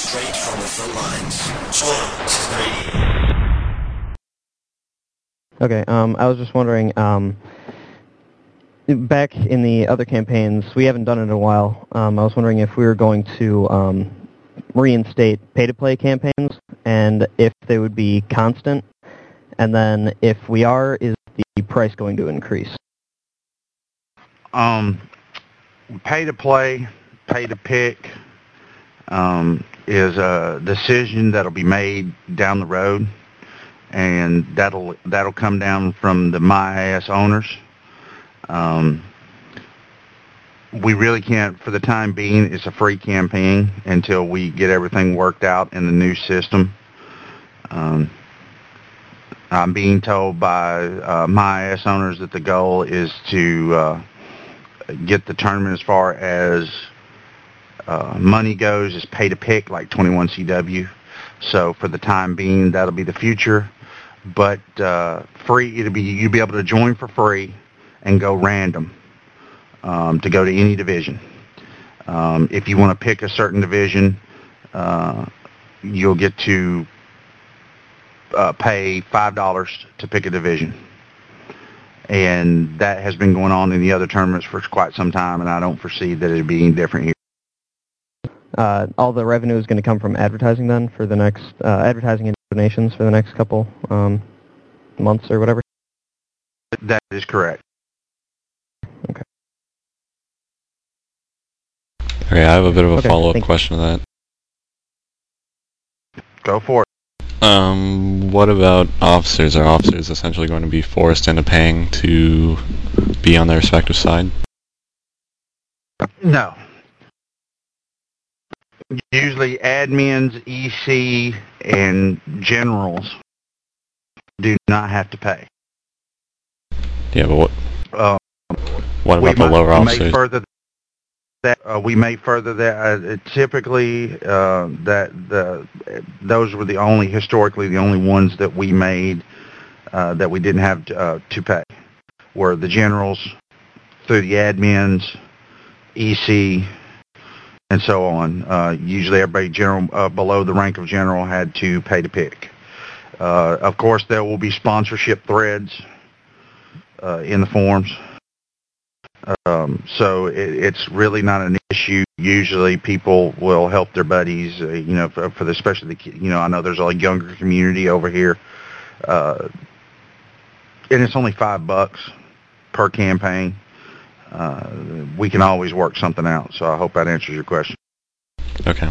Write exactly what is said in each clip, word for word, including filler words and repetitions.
Straight from the front lines. Tournament Radio. Okay, um, I was just wondering, um, back in the other campaigns, we haven't done it in a while. Um, I was wondering if we were going to um, reinstate pay-to-play campaigns, and if they would be constant, and then if we are, is the price going to increase? Um, pay-to-play, pay-to-pick um, is a decision that'll be made down the road, and that'll that'll come down from the MyAS owners. Um, we really can't, for the time being, it's a free campaign until we get everything worked out in the new system. Um, I'm being told by uh, MyAS owners that the goal is to uh, get the tournament as far as uh, money goes is pay to pick, like twenty-one C W. So for the time being, that'll be the future. But uh, free, it'll be you'll be able to join for free and go random um, to go to any division. Um, if you want to pick a certain division, uh, you'll get to uh, pay five dollars to pick a division. And that has been going on in the other tournaments for quite some time, and I don't foresee that it'll be any different here. Uh, all the revenue is going to come from advertising then for the next, uh, advertising and donations for the next couple um, months or whatever? That is correct. Okay. Okay, I have a bit of a Okay, follow-up thank you. question to that. Go for it. Um, what about officers? Are officers essentially going to be forced into paying to be on their respective side? No. Usually admins, E C, and generals do not have to pay. Yeah, but what, Uh, what we about the might- lower we may officers? further that uh, we may further that. Uh, typically, uh, that the those were the only historically the only ones that we made uh, that we didn't have to, uh, to pay were the generals through the admins, E C, and so on. Uh, usually, everybody general uh, below the rank of general had to pay to pick. Uh, of course, there will be sponsorship threads uh, in the forums. Um, so it, it's really not an issue. Usually people will help their buddies, uh, you know, for, for the, especially the, you know, I know there's a younger community over here. Uh, and it's only five bucks per campaign. Uh, we can always work something out. So I hope that answers your question. Okay.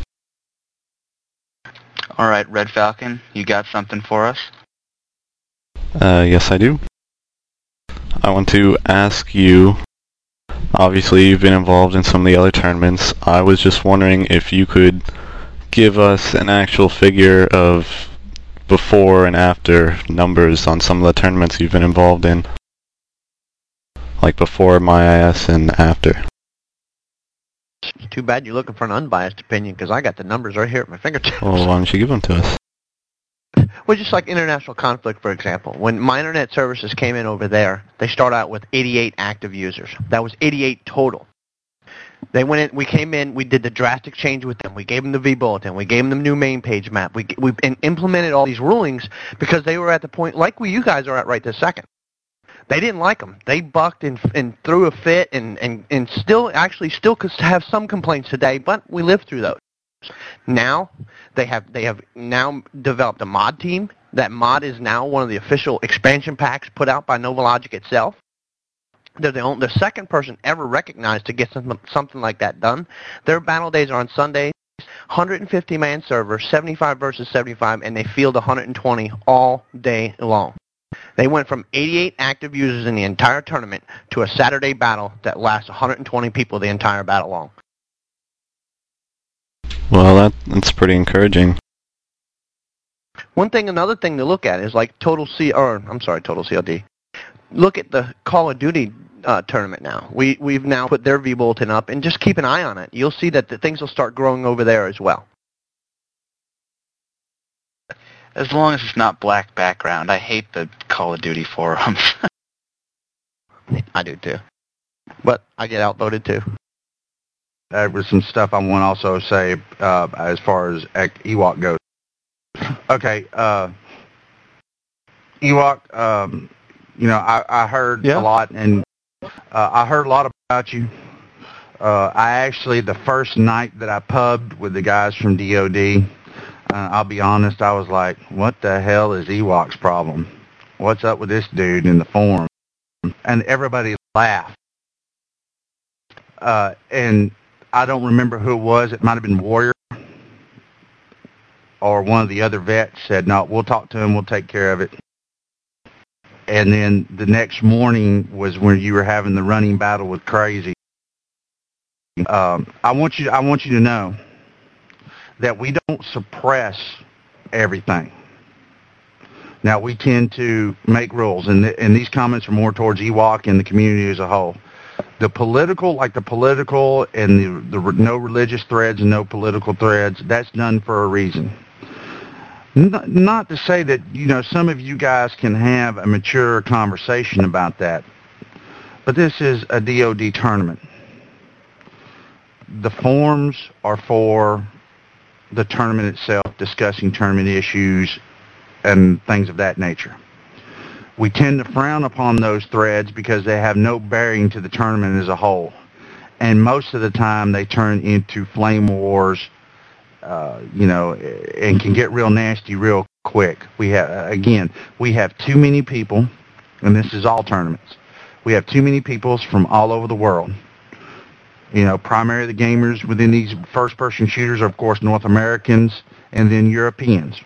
All right, Red Falcon, you got something for us? Uh, yes, I do. I want to ask you, obviously you've been involved in some of the other tournaments. I was just wondering if you could give us an actual figure of before and after numbers on some of the tournaments you've been involved in. Like before MyAS and after. It's too bad you're looking for an unbiased opinion, because I got the numbers right here at my fingertips. Well, why don't you give them to us? Well, just like international conflict, for example. When my internet services came in over there, they start out with eighty-eight active users. That was eighty-eight total. They went in, we came in, we did the drastic change with them. We gave them the V-Bulletin. We gave them the new main page map. We, we and implemented all these rulings because they were at the point, like where you guys are at right this second. They didn't like them. They bucked and, and threw a fit and, and, and still, actually still have some complaints today, but we lived through those. Now, they have they have now developed a mod team. That mod is now one of the official expansion packs put out by NovaLogic itself. They're the, only, the second person ever recognized to get something, something like that done. Their battle days are on Sundays, one hundred fifty man server, seventy-five versus seventy-five, and they field one hundred twenty all day long. They went from eighty-eight active users in the entire tournament to a Saturday battle that lasts one hundred twenty people the entire battle long. Well, that that's pretty encouraging. One thing, another thing to look at is like Total C, or I'm sorry, Total C L D. Look at the Call of Duty uh, tournament now. We we've now put their V-Bulletin up, and just keep an eye on it. You'll see that the things will start growing over there as well. As long as it's not black background. I hate the Call of Duty forums. I do too, but I get outvoted too. there was some stuff I want to also say uh, as far as Ewok goes. Okay, uh, Ewok, um, you know, I, I heard Yeah. a lot, and uh, I heard a lot about you. Uh, I actually, the first night that I pubbed with the guys from D O D, uh, I'll be honest, I was like, what the hell is Ewok's problem? What's up with this dude in the forum? And everybody laughed. Uh, and I don't remember who it was. It might have been Warrior or one of the other vets said, no, we'll talk to him. We'll take care of it. And then the next morning was when you were having the running battle with Crazy. Um, I want you. I want you to know that we don't suppress everything. Now, we tend to make rules, and, th- and these comments are more towards Ewok and the community as a whole. The political, like the political and the, the re- no religious threads and no political threads, that's done for a reason. Not, not to say that, you know, some of you guys can have a mature conversation about that, but this is a D O D tournament. The forums are for the tournament itself, discussing tournament issues and things of that nature. We tend to frown upon those threads because they have no bearing to the tournament as a whole. And most of the time they turn into flame wars, uh, you know, and can get real nasty real quick. We have, again, we have too many people, and this is all tournaments. We have too many people from all over the world. You know, primarily the gamers within these first-person shooters are, of course, North Americans and then Europeans,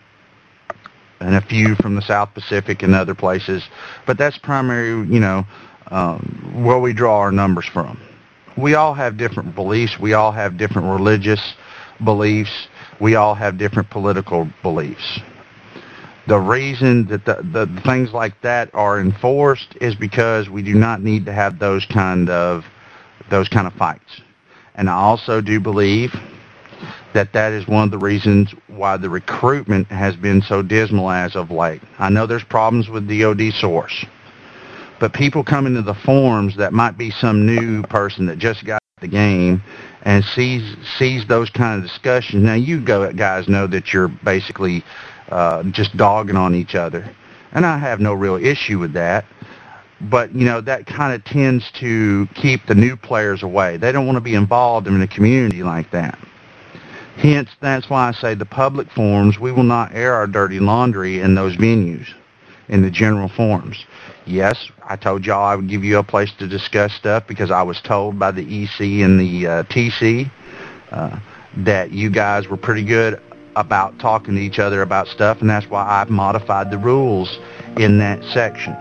and a few from the South Pacific and other places. But that's primarily, you know, um, where we draw our numbers from. We all have different beliefs. We all have different religious beliefs. We all have different political beliefs. The reason that the, the, the things like that are enforced is because we do not need to have those kind of those kind of fights. And I also do believe that that is one of the reasons why the recruitment has been so dismal as of late. I know there's problems with D O D Source, but people come into the forums that might be some new person that just got the game and sees sees those kind of discussions. Now, you go, guys know that you're basically uh, just dogging on each other, and I have no real issue with that. But, you know, that kind of tends to keep the new players away. They don't want to be involved in a community like that. Hence, that's why I say the public forums, we will not air our dirty laundry in those venues, in the general forums. Yes, I told y'all I would give you a place to discuss stuff because I was told by the E C and the uh, T C uh, that you guys were pretty good about talking to each other about stuff, and that's why I've modified the rules in that section.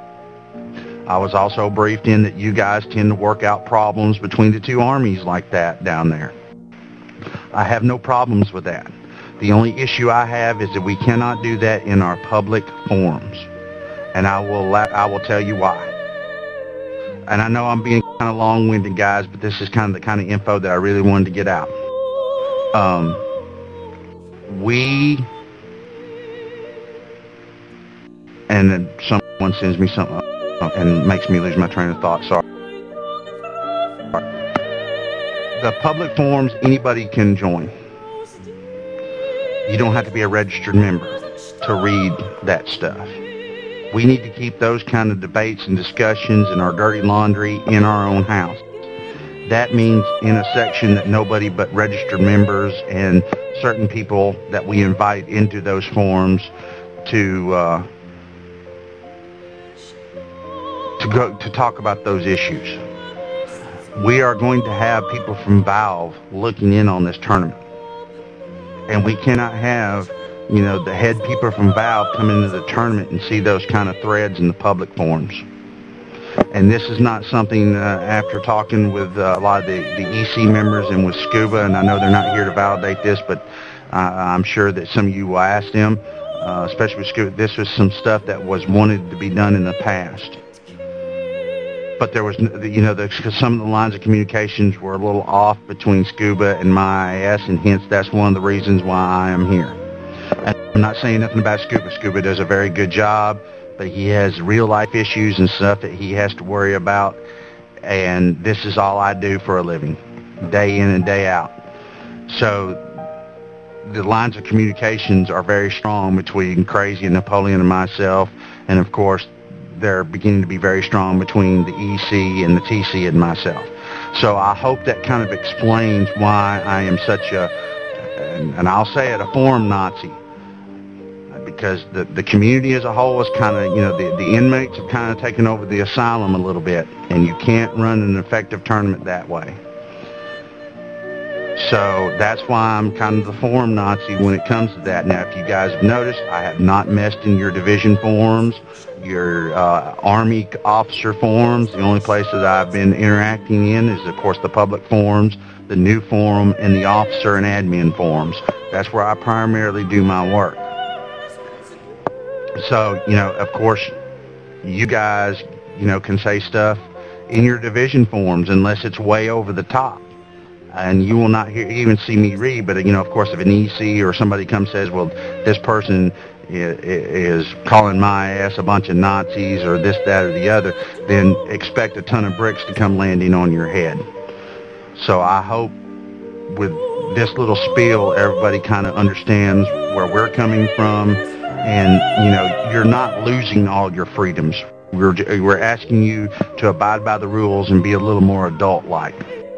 I was also briefed in that you guys tend to work out problems between the two armies like that down there. I have no problems with that. The only issue I have is that we cannot do that in our public forums. And I will la- I will tell you why. And I know I'm being kind of long-winded, guys, but this is kind of the kind of info that I really wanted to get out. Um, we, and then someone sends me something and makes me lose my train of thought. Sorry. The public forums, anybody can join. You don't have to be a registered member to read that stuff. We need to keep those kind of debates and discussions and our dirty laundry in our own house. That means in a section that nobody but registered members and certain people that we invite into those forums to uh, to go to talk about those issues. We are going to have people from Valve looking in on this tournament. And we cannot have, you know, the head people from Valve come into the tournament and see those kind of threads in the public forums. And this is not something, uh, after talking with uh, a lot of the, the E C members and with Scuba, and I know they're not here to validate this, but uh, I'm sure that some of you will ask them, uh, especially with Scuba, this was some stuff that was wanted to be done in the past. But there was, you know, the, some of the lines of communications were a little off between Scuba and my I S, and hence that's one of the reasons why I am here. And I'm not saying nothing about Scuba. Scuba does a very good job, but he has real-life issues and stuff that he has to worry about, and this is all I do for a living. day in and day out. So the lines of communications are very strong between Crazy and Napoleon and myself, and of course they're beginning to be very strong between the E C and the T C and myself. So I hope that kind of explains why I am such a, and, and I'll say it, a forum Nazi, because the, the community as a whole is kind of, you know, the, the inmates have kind of taken over the asylum a little bit, and you can't run an effective tournament that way. So that's why I'm kind of the forum Nazi when it comes to that. Now, if you guys have noticed, I have not messed in your division forums, your uh, Army officer forums. The only places I've been interacting in is, of course, the public forums, the new forum, and the officer and admin forums. That's where I primarily do my work. So, you know, of course, you guys, you know, can say stuff in your division forums unless it's way over the top. And you will not hear, even see me read, but, you know, of course, if an E C or somebody comes and says, well, this person is calling my ass a bunch of Nazis or this, that, or the other, then expect a ton of bricks to come landing on your head. So I hope with this little spiel, everybody kind of understands where we're coming from, and, you know, you're not losing all your freedoms. We're, we're asking you to abide by the rules and be a little more adult-like.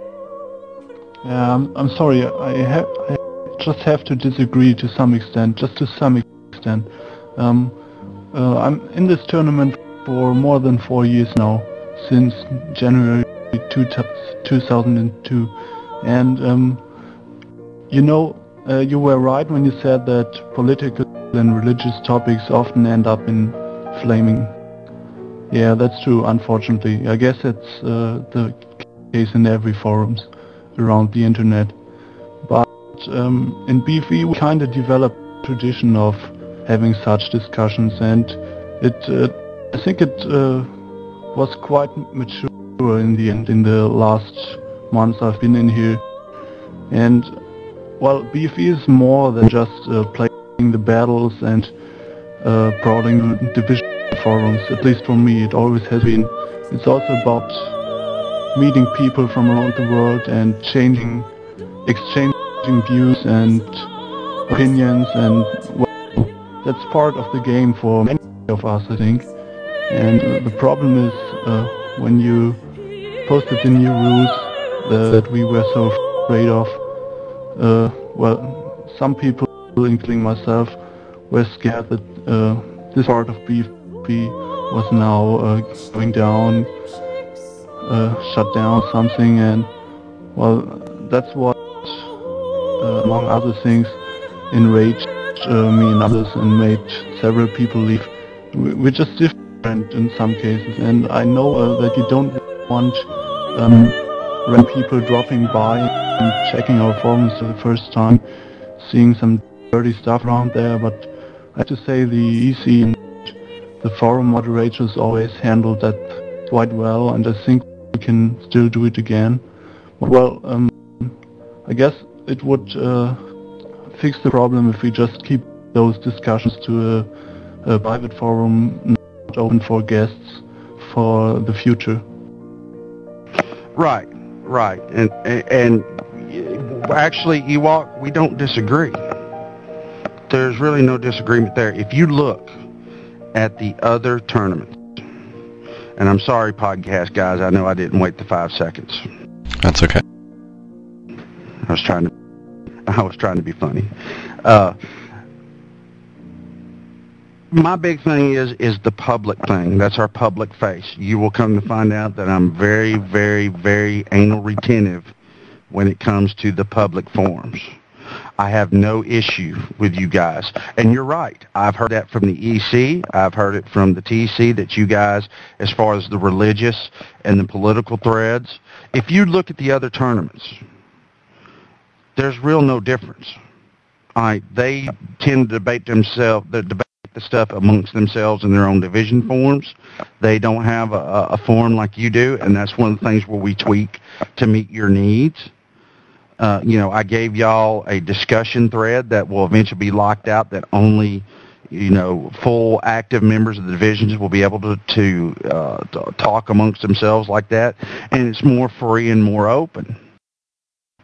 Yeah, I'm, I'm sorry, I, ha I just have to disagree to some extent, just to some extent. Um, uh, I'm in this tournament for more than four years now, since January two thousand two, and um, you know, uh, you were right when you said that political and religious topics often end up in flaming. Yeah, that's true, unfortunately. I guess it's uh, the case in every forums around the internet. But um, in B F E we kind of developed a tradition of having such discussions, and it uh, I think it uh, was quite mature in the end in the last months I've been in here. And well, B F E is more than just uh, playing the battles and uh, brawling the division forums. At least for me, it always has been. It's also about meeting people from around the world and changing, exchanging views and opinions, and well, that's part of the game for many of us, I think. And uh, the problem is uh, when you posted the new rules uh, that we were so afraid of, uh, well, some people, including myself, were scared that uh, this part of B F P was now uh, going down, Uh, shut down something, and well, that's what, uh, among other things, enraged uh, me and others and made several people leave. We're just different in some cases, and I know uh, that you don't want um, random people dropping by and checking our forums for the first time, seeing some dirty stuff around there, but I have to say the E C and the forum moderators always handled that quite well, and I think we can still do it again. Well, um, I guess it would uh, fix the problem if we just keep those discussions to a, a private forum, not open for guests, for the future. Right, right, and and, and actually, Ewok, we don't disagree. There's really no disagreement there. If you look at the other tournaments, and I'm sorry, podcast guys, I know I didn't wait the five seconds. That's okay. I was trying to, I was trying to be funny. Uh, my big thing is is the public thing. That's our public face. You will come to find out that I'm very, very, very anal retentive when it comes to the public forums. I have no issue with you guys. And you're right. I've heard that from the E C. I've heard it from the T C that you guys, as far as the religious and the political threads, if you look at the other tournaments, there's real no difference. All right, they tend to debate themselves, they debate the stuff amongst themselves in their own division forums. They don't have a, a forum like you do, and that's one of the things where we tweak to meet your needs. Uh, you know, I gave y'all a discussion thread that will eventually be locked out that only, you know, full active members of the divisions will be able to, to, uh, to talk amongst themselves like that, and it's more free and more open.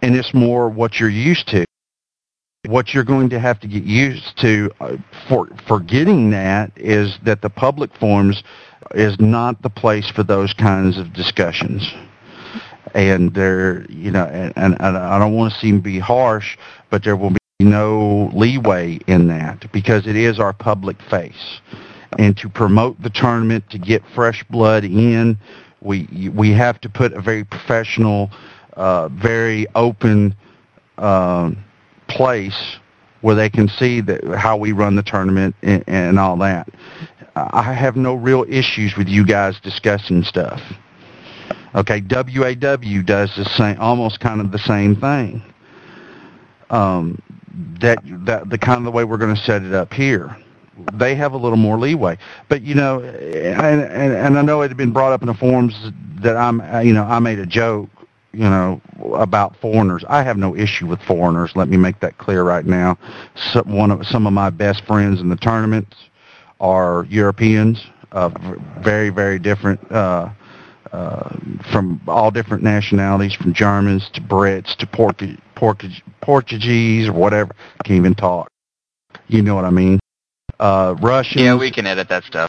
and it's more what you're used to. What you're going to have to get used to uh, for forgetting that is that the public forums is not the place for those kinds of discussions. And there, you know, and, and, and I don't want to seem to be harsh, but there will be no leeway in that because it is our public face. And to promote the tournament, to get fresh blood in, we we have to put a very professional, uh, very open uh, place where they can see that how we run the tournament and, and all that. I have no real issues with you guys discussing stuff. Okay, W A W does the same, almost kind of the same thing. Um, that that the kind of the way we're going to set it up here. They have a little more leeway, but you know, and, and and I know it had been brought up in the forums that I'm, you know, I made a joke, you know, about foreigners. I have no issue with foreigners. Let me make that clear right now. Some, one of some of my best friends in the tournaments are Europeans, uh, very very different, uh, uh, from all different nationalities, from Germans to Brits to Portu- Portu- Portuguese or whatever. I can't even talk. You know what I mean? Uh, Russians. Yeah, we can edit that stuff.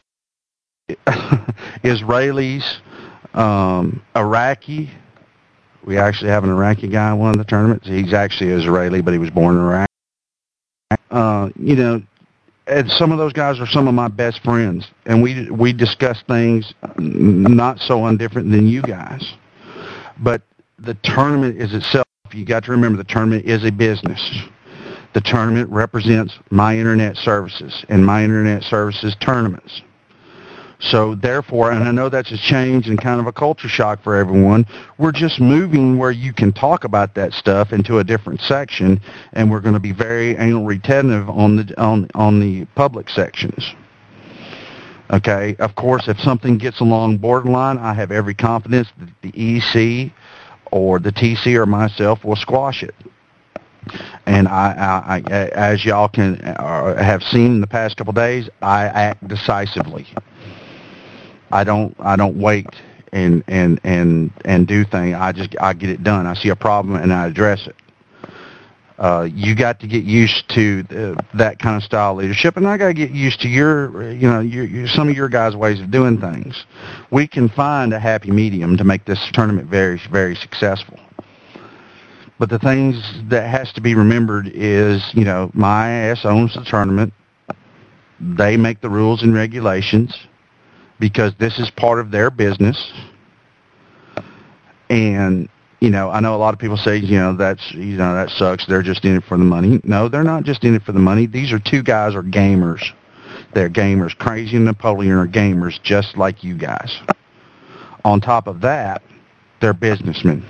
Israelis, um, Iraqi. We actually have an Iraqi guy in one of the tournaments. He's actually Israeli, but he was born in Iraq. Uh, you know, and some of those guys are some of my best friends, and we we discuss things not so undifferent than you guys. But the tournament is itself. You got to remember, the tournament is a business. The tournament represents My Internet Services and My Internet Services tournaments. So therefore, and I know that's a change and kind of a culture shock for everyone, we're just moving where you can talk about that stuff into a different section, and we're going to be very anal retentive on the on on the public sections. Okay, of course, if something gets along borderline, I have every confidence that the E C or the T C or myself will squash it. And I, I, I, as y'all can uh, have seen in the past couple of days, I act decisively. I don't, I don't wait and and and and do things. I just, I get it done. I see a problem and I address it. Uh, you got to get used to the, that kind of style of leadership, and I got to get used to your, you know, your, your, some of your guys' ways of doing things. We can find a happy medium to make this tournament very, very successful. But the things that has to be remembered is, you know, my ass owns the tournament. They make the rules and regulations because this is part of their business. And, you know, I know a lot of people say, you know, that's, you know, that sucks. They're just in it for the money. No, they're not just in it for the money. These are two guys are gamers. They're gamers. Crazy and Napoleon are gamers just like you guys. On top of that, they're businessmen.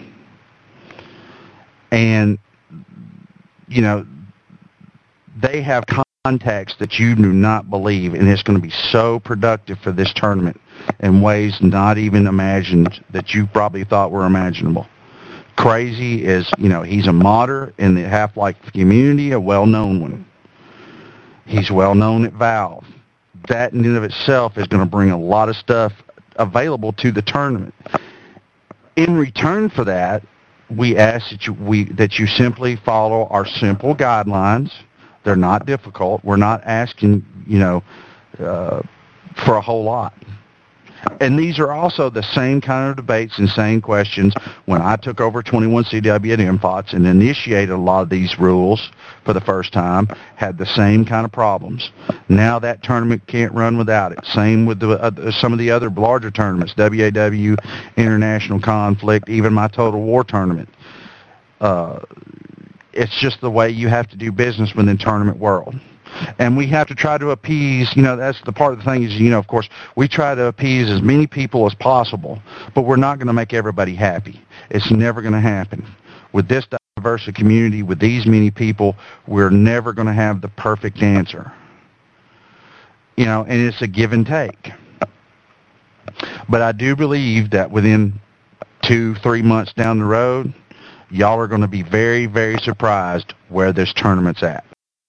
And, you know, they have contacts that you do not believe, and it's going to be so productive for this tournament in ways not even imagined that you probably thought were imaginable. Crazy is, you know, he's a modder in the Half-Life community, a well-known one. He's well-known at Valve. That in and of itself is going to bring a lot of stuff available to the tournament. In return for that, we ask that you, we, that you simply follow our simple guidelines. They're not difficult. We're not asking, you know, uh, for a whole lot. And these are also the same kind of debates and same questions when I took over twenty-one C W at M F O T S and initiated a lot of these rules for the first time, had the same kind of problems. Now that tournament can't run without it. Same with the, uh, some of the other larger tournaments, W A W, International Conflict, even my Total War tournament. Uh, it's just the way you have to do business within tournament world. And we have to try to appease, you know, that's the part of the thing is, you know, of course, we try to appease as many people as possible, but we're not going to make everybody happy. It's never going to happen. With this diverse community, with these many people, we're never going to have the perfect answer. You know, and it's a give and take. But I do believe that within two, three months down the road, y'all are going to be very, very surprised where this tournament's at.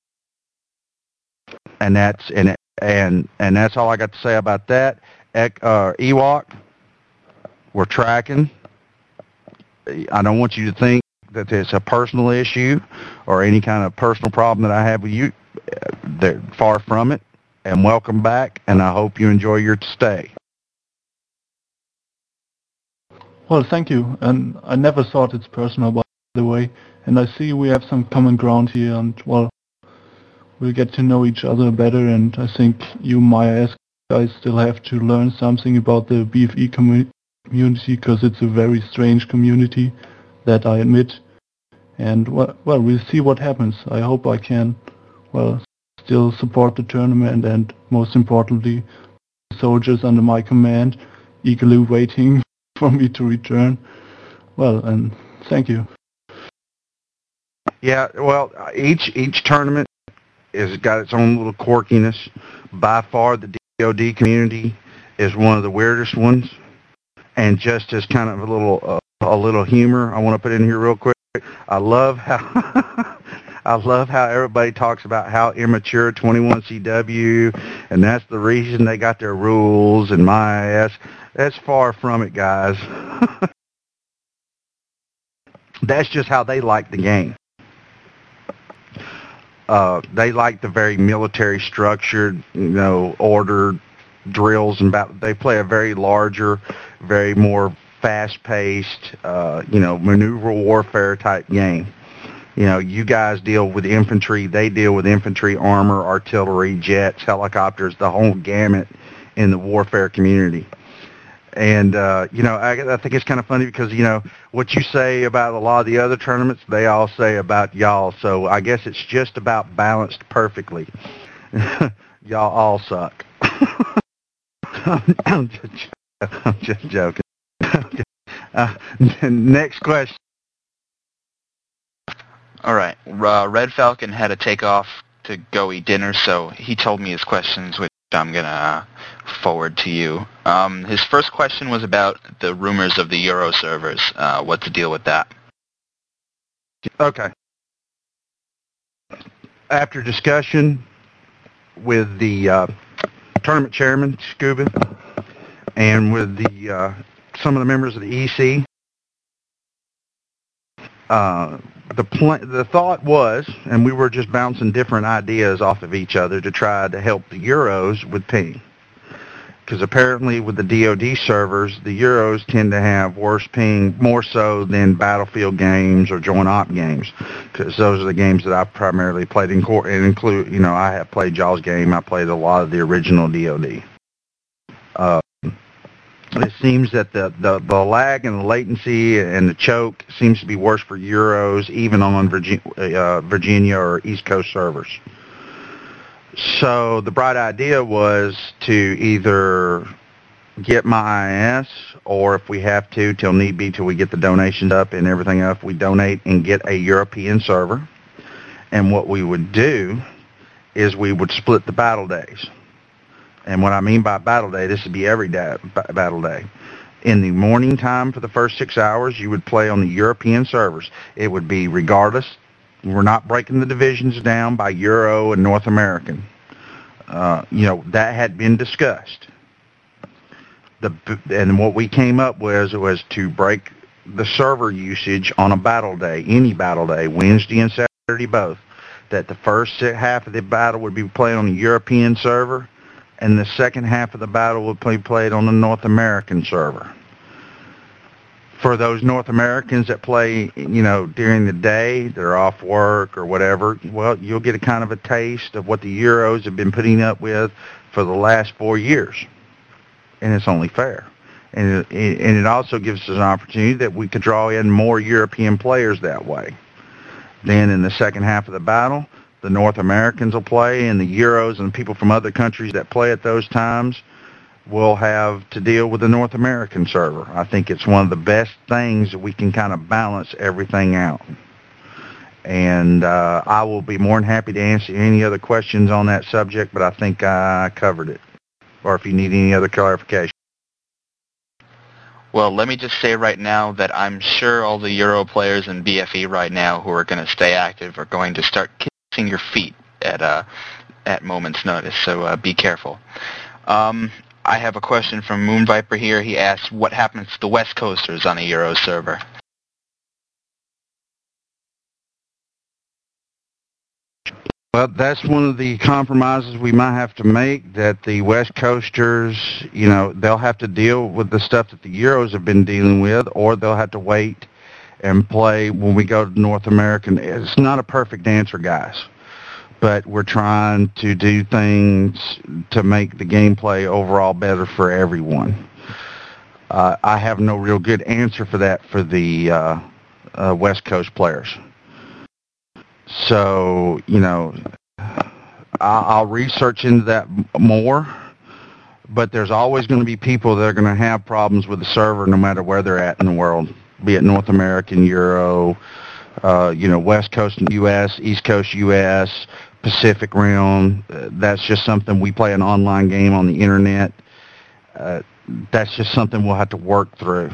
And that's and and and that's all I got to say about that. Uh, Ewok, we're tracking. I don't want you to think that it's a personal issue or any kind of personal problem that I have with you. They're far from it. And welcome back, and I hope you enjoy your stay. Well, thank you. And I never thought it's personal, by the way. And I see we have some common ground here, and, well, we'll get to know each other better. And I think you, Maya S, guys still have to learn something about the B F E commu- community, because it's a very strange community, that I admit. And, well, well, we'll see what happens. I hope I can, well, still support the tournament, and most importantly, the soldiers under my command, eagerly waiting for me to return. Well, and thank you. Yeah, well, each each tournament has got its own little quirkiness. By far, the D O D community is one of the weirdest ones. And just as kind of a little uh, a little humor, I want to put in here real quick. I love how I love how everybody talks about how immature twenty-one C W, and that's the reason they got their rules and my ass. That's far from it, guys. That's just how they like the game. Uh, they like the very military structured, you know, ordered drills and battle. They play a very larger, very more fast-paced, uh, you know, maneuver warfare type game. You know, you guys deal with infantry, they deal with infantry, armor, artillery, jets, helicopters, the whole gamut in the warfare community. And, uh, you know, I, I think it's kind of funny because, you know, what you say about a lot of the other tournaments, they all say about y'all. So I guess it's just about balanced perfectly. Y'all all suck. I'm, just, I'm just joking. uh, next question. All right. Uh, Red Falcon had to take off to go eat dinner, so he told me his questions, which I'm going to uh, forward to you. Um, his first question was about the rumors of the Euro servers. Uh, what's the deal with that? Okay. After discussion with the uh, tournament chairman, Scuba, and with the uh, some of the members of the E C, uh, the pl- the thought was, and we were just bouncing different ideas off of each other to try to help the Euros with ping. Because apparently with the D O D servers, the Euros tend to have worse ping, more so than Battlefield games or Joint Op games. Because those are the games that I primarily played in court, and include, you know, I have played Jaws game. I played a lot of the original D O D. Uh, It seems that the, the, the lag and the latency and the choke seems to be worse for Euros, even on Virginia, uh, Virginia or East Coast servers. So the bright idea was to either get my I S, or if we have to, till need be, till we get the donations up and everything up, we donate and get a European server. And what we would do is we would split the battle days. And what I mean by battle day, this would be every day, battle day. In the morning time for the first six hours, you would play on the European servers. It would be regardless. We're not breaking the divisions down by Euro and North American. Uh, you know, that had been discussed. The, and what we came up with was to break the server usage on a battle day, any battle day, Wednesday and Saturday both, that the first half of the battle would be played on the European server, and the second half of the battle would be played on the North American server. For those North Americans that play, you know, during the day, they're off work or whatever, well, you'll get a kind of a taste of what the Euros have been putting up with for the last four years. And it's only fair. And it, and it also gives us an opportunity that we could draw in more European players that way. Then in the second half of the battle, the North Americans will play, and the Euros and people from other countries that play at those times will have to deal with the North American server. I think it's one of the best things that we can kind of balance everything out. And uh, I will be more than happy to answer any other questions on that subject, but I think I covered it. Or if you need any other clarification. Well, let me just say right now that I'm sure all the Euro players in B F E right now who are going to stay active are going to start kissing your feet at uh, at moment's notice, so uh, be careful. Um, I have a question from Moon Viper here. He asks, what happens to the West Coasters on a Euro server? Well, that's one of the compromises we might have to make, that the West Coasters, you know, they'll have to deal with the stuff that the Euros have been dealing with, or they'll have to wait and play when we go to North American. It's not a perfect answer, guys, but we're trying to do things to make the gameplay overall better for everyone. Uh, I have no real good answer for that for the uh, uh, West Coast players. So, you know, I'll research into that more, but there's always going to be people that are going to have problems with the server no matter where they're at in the world, be it North American, Euro, uh, you know, West Coast U S, East Coast U S, Pacific Rim. Uh, that's just something. We play an online game on the internet. Uh, that's just something we'll have to work through.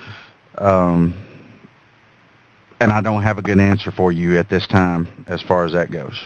Um, and I don't have a good answer for you at this time as far as that goes.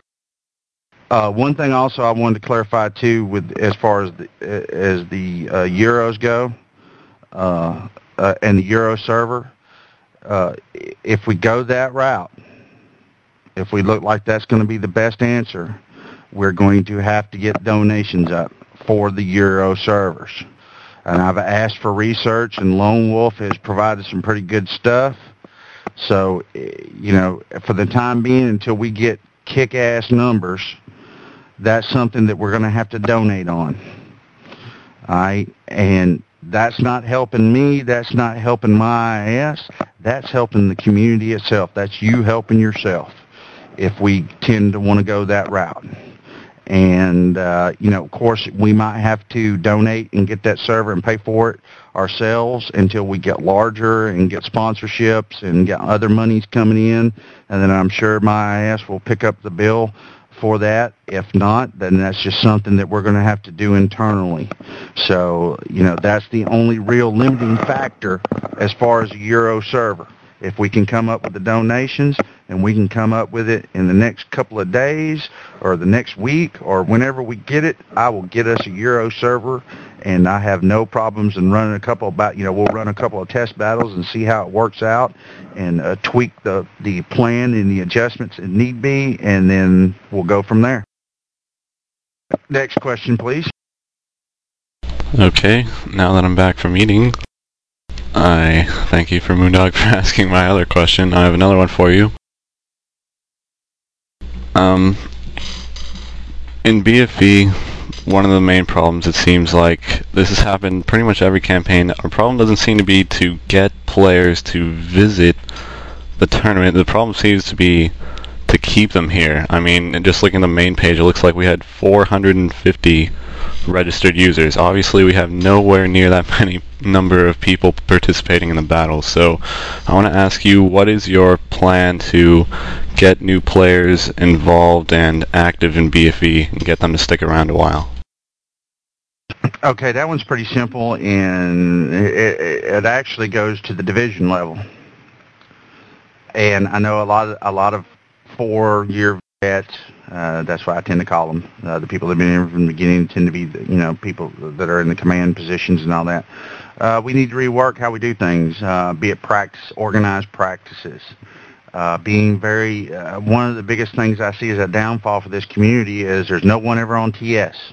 Uh, one thing also I wanted to clarify too, with as far as the, as the uh, Euros go, uh, uh, and the Euro server, uh, if we go that route, if we look like that's going to be the best answer, we're going to have to get donations up for the Euro servers. And I've asked for research, and Lone Wolf has provided some pretty good stuff. So, you know, for the time being, until we get kick-ass numbers, that's something that we're going to have to donate on. All right? And that's not helping me. That's not helping my ass. That's helping the community itself. That's you helping yourself if we tend to want to go that route. And, uh, you know, of course, we might have to donate and get that server and pay for it ourselves until we get larger and get sponsorships and get other monies coming in. And then I'm sure my ass will pick up the bill for that. If not, then that's just something that we're going to have to do internally. So, you know, that's the only real limiting factor as far as a Euro server. If we can come up with the donations, and we can come up with it in the next couple of days or the next week or whenever we get it, I will get us a Euro server, and I have no problems in running a couple of, bat- you know, we'll run a couple of test battles and see how it works out, and uh, tweak the, the plan and the adjustments if need be, and then we'll go from there. Next question, please. Okay, now that I'm back from eating, I thank you for Moondog for asking my other question. I have another one for you. Um, in B F E, one of the main problems, it seems like, this has happened pretty much every campaign, our problem doesn't seem to be to get players to visit the tournament. The problem seems to be to keep them here. I mean, just looking at the main page, it looks like we had four hundred fifty registered users. Obviously, we have nowhere near that many number of people participating in the battle. So I want to ask you, what is your plan to get new players involved and active in B F E and get them to stick around a while? Okay, that one's pretty simple, and it, it actually goes to the division level. And I know a lot of, a lot of four-year vets, uh, that's what I tend to call them. Uh, the people that have been here from the beginning tend to be, the, you know, people that are in the command positions and all that. Uh, we need to rework how we do things, uh, be it practice, organized practices. Uh, being very, uh, one of the biggest things I see as a downfall for this community is there's no one ever on T S.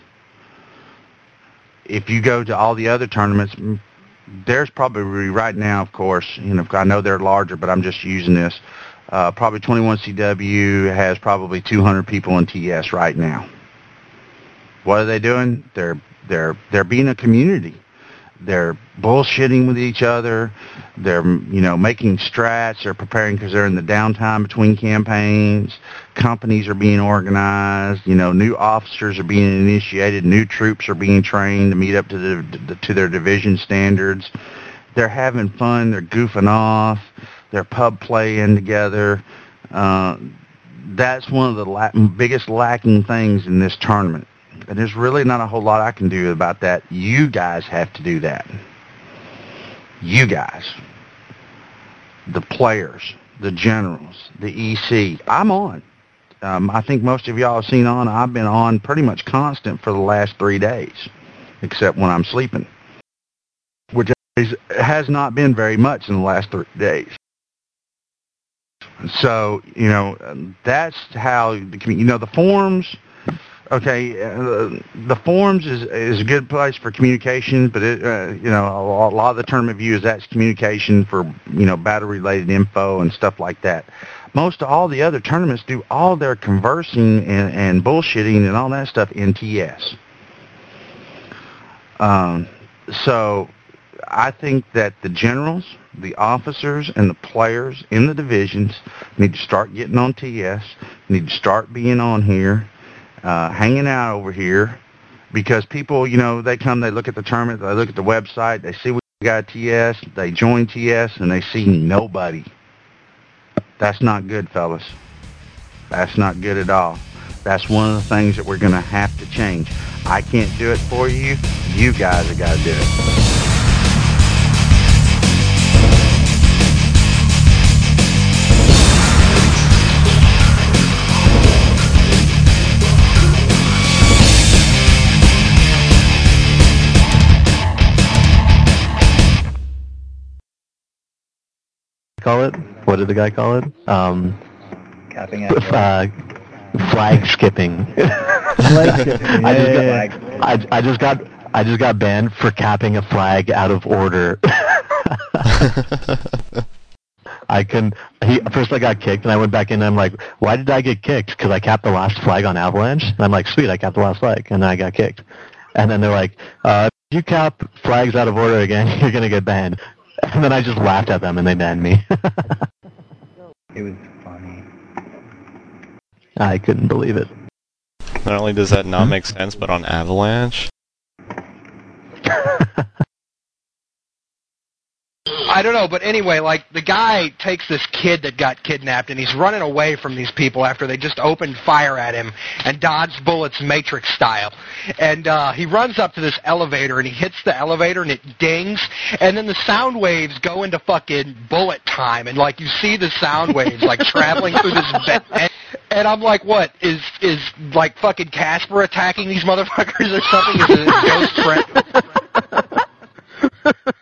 If you go to all the other tournaments, there's probably right now, of course, you know, I know they're larger, but I'm just using this. Uh, probably twenty-one C W has probably two hundred people in T S right now. What are they doing? They're they're they're being a community. They're bullshitting with each other. They're, you know, making strats. They're preparing because they're in the downtime between campaigns. Companies are being organized. You know, new officers are being initiated. New troops are being trained to meet up to the to their division standards. They're having fun. They're goofing off. They're pub playing together. Uh, that's one of the la- biggest lacking things in this tournament. And there's really not a whole lot I can do about that. You guys have to do that. You guys. The players, the generals, the E C. I'm on. Um, I think most of y'all have seen on. I've been on pretty much constant for the last three days, except when I'm sleeping, which is, has not been very much in the last three days. So, you know, that's how, the, commu- you know, the forums, okay, uh, the forums is, is a good place for communication, but, it, uh, you know, a lot of the tournament views, that's communication for, you know, battle-related info and stuff like that. Most of all the other tournaments do all their conversing and, and bullshitting and all that stuff in T S. Um, so I think that the generals, the officers, and the players in the divisions need to start getting on T S, need to start being on here, uh, hanging out over here, because people, you know, they come, they look at the tournament, they look at the website, they see we got T S, they join T S, and they see nobody. That's not good, fellas. That's not good at all. That's one of the things that we're going to have to change. I can't do it for you. You guys have got to do it. Call it? What did the guy call it? Um, Capping uh, flag skipping. Flag skipping. I, just Yeah, got, yeah, I, I just got I just got banned for capping a flag out of order. I can. He first I got kicked and I went back in and I'm like, why did I get kicked? Because I capped the last flag on Avalanche. And I'm like, sweet, I capped the last flag, and then I got kicked. And then they're like, uh, if you cap flags out of order again, you're gonna get banned. And then I just laughed at them and they banned me. It was funny. I couldn't believe it. Not only does that not make sense, but on Avalanche. I don't know, but anyway, like, the guy takes this kid that got kidnapped, and he's running away from these people after they just opened fire at him and dodged bullets Matrix style. And uh, he runs up to this elevator, and he hits the elevator, and it dings, and then the sound waves go into fucking bullet time, and, like, you see the sound waves, like, traveling through this bed. And I'm like, what, is, is like, fucking Casper attacking these motherfuckers or something? Is it a ghost friend?